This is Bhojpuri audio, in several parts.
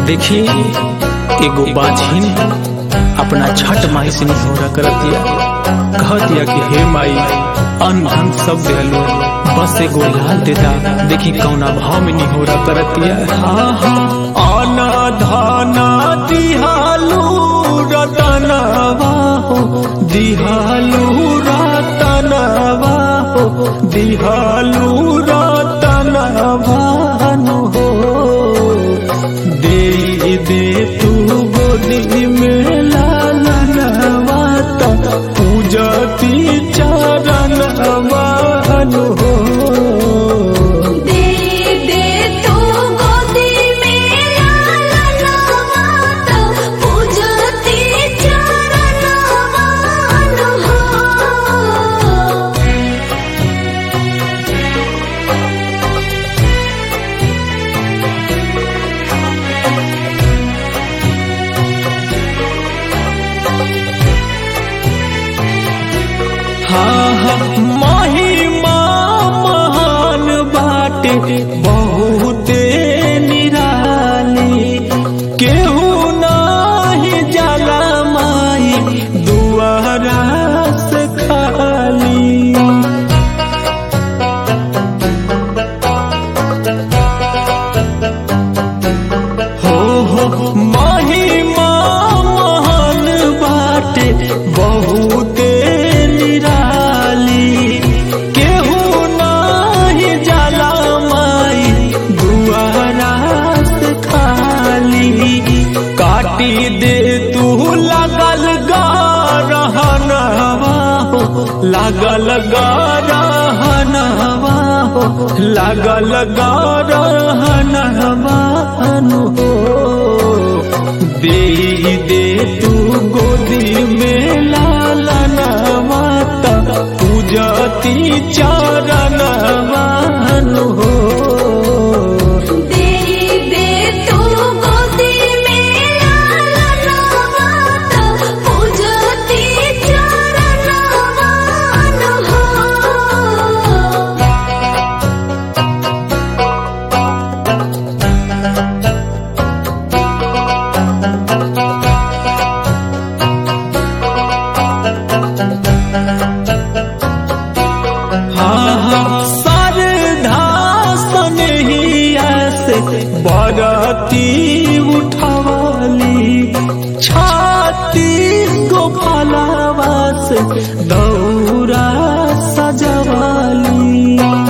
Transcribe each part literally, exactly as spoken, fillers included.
देखी एगो बाझिन अपना छठ माई से निहोरा करतिया, कहतिया कि हे माई अन्न धन सब देलो, बस एगो लाल देता। देखी कौना भाव में निहोरा करतिया। हाँ हाँ अन्न धन दिहालू रतनवा हो, दिहालू रतनवा हो, दिहालू रतनवा हो। दे दे तू गोदी में लालनवा त पूजती चरणवा हो। महिमा महान बाटे बहुते निराली, केहू नाही जाला माई दुआरा से खाली। हो हो महिमा महान बाटे बहुते दे तू लागल गरहनवा हो, लागल गरहनवा हो, लागल गरहनवा हो। दे दे तू गोदी में लालनवा त पूजती चरणवा हो। बरती उठवाली छाती को फलावा से दौरा सजवाली।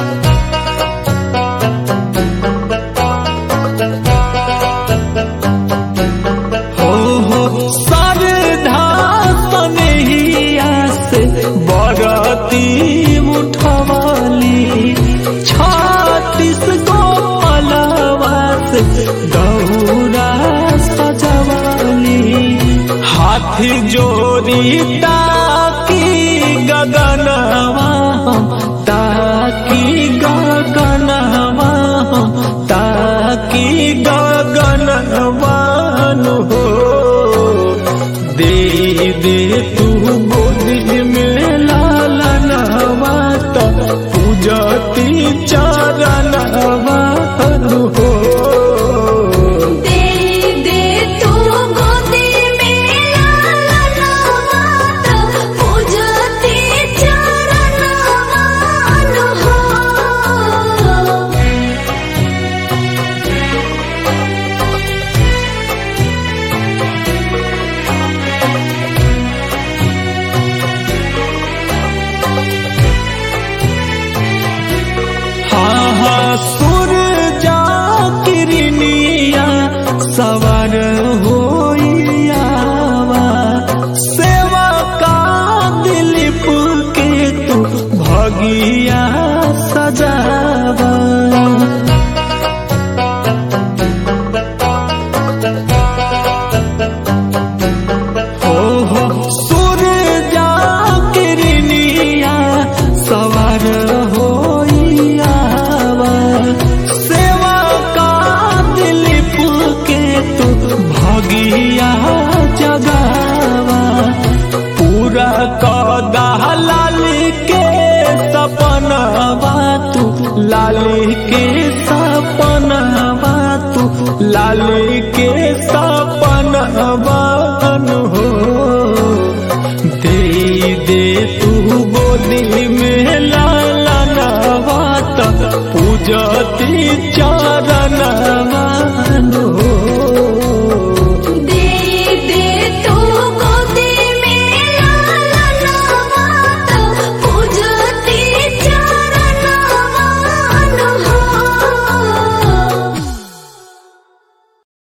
हो हो सरधा सनहिया से बरती उठवाली छत्तीस को दौरा सजवाली। हाथ जोड़ी ताकी गगनवा, ताकी गगनवा, ताकी गगनवा हो। दे दे तू गोदी में लालनवा त पूजती चरणवा हो। सूरजा किरनिया सवर होइयावा, सेवा का दिलीप के तू भगिया सजावा। हो हो सूरजा किरनिया सवर हो भगिया जगावा। पूरा कदा लाल के सपनवा तू, लाल के सपनवा तू, लाल के गोदी में लाला नवात पूजती चा